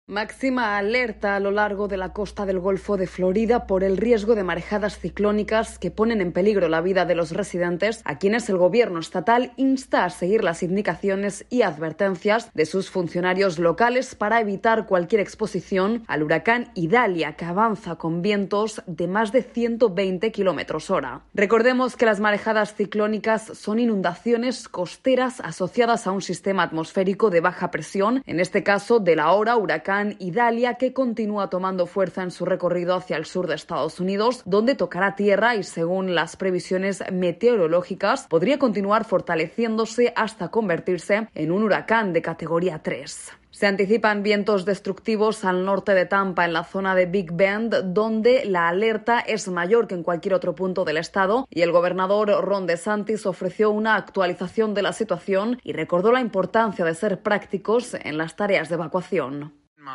Máxima alerta a lo largo de la costa del Golfo de Florida por el riesgo de marejadas ciclónicas que ponen en peligro la vida de los residentes, a quienes el gobierno estatal insta a seguir las indicaciones y advertencias de sus funcionarios locales para evitar cualquier exposición al huracán Idalia, que avanza con vientos de más de 120 kilómetros hora. Recordemos que las marejadas ciclónicas son inundaciones costeras asociadas a un sistema atmosférico de baja presión, en este caso del ahora huracán Idalia, que continúa tomando fuerza en su recorrido hacia el sur de Estados Unidos, donde tocará tierra y, según las previsiones meteorológicas, podría continuar fortaleciéndose hasta convertirse en un huracán de categoría 3. Se anticipan vientos destructivos al norte de Tampa, en la zona de Big Bend, donde la alerta es mayor que en cualquier otro punto del estado, y el gobernador Ron DeSantis ofreció una actualización de la situación y recordó la importancia de ser prácticos en las tareas de evacuación.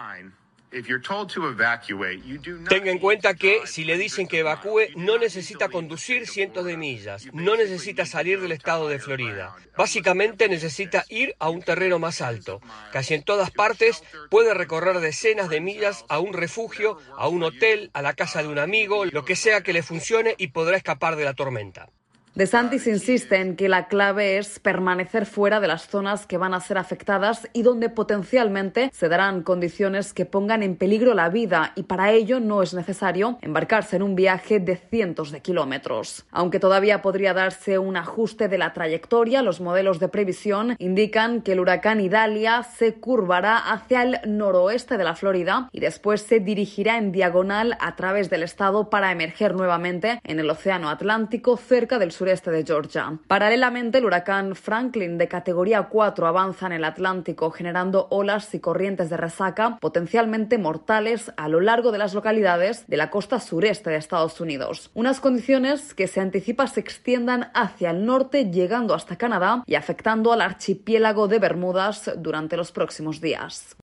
Tenga en cuenta que si le dicen que evacúe, no necesita conducir cientos de millas, no necesita salir del estado de Florida. Básicamente necesita ir a un terreno más alto. Casi en todas partes puede recorrer decenas de millas a un refugio, a un hotel, a la casa de un amigo, lo que sea que le funcione, y podrá escapar de la tormenta. DeSantis insiste en que la clave es permanecer fuera de las zonas que van a ser afectadas y donde potencialmente se darán condiciones que pongan en peligro la vida, y para ello no es necesario embarcarse en un viaje de cientos de kilómetros. Aunque todavía podría darse un ajuste de la trayectoria, los modelos de previsión indican que el huracán Idalia se curvará hacia el noroeste de la Florida y después se dirigirá en diagonal a través del estado para emerger nuevamente en el océano Atlántico cerca del sureste de Georgia. Paralelamente, el huracán Franklin, de categoría 4, avanza en el Atlántico, generando olas y corrientes de resaca potencialmente mortales a lo largo de las localidades de la costa sureste de Estados Unidos. Unas condiciones que se anticipa se extiendan hacia el norte, llegando hasta Canadá y afectando al archipiélago de Bermudas durante los próximos días.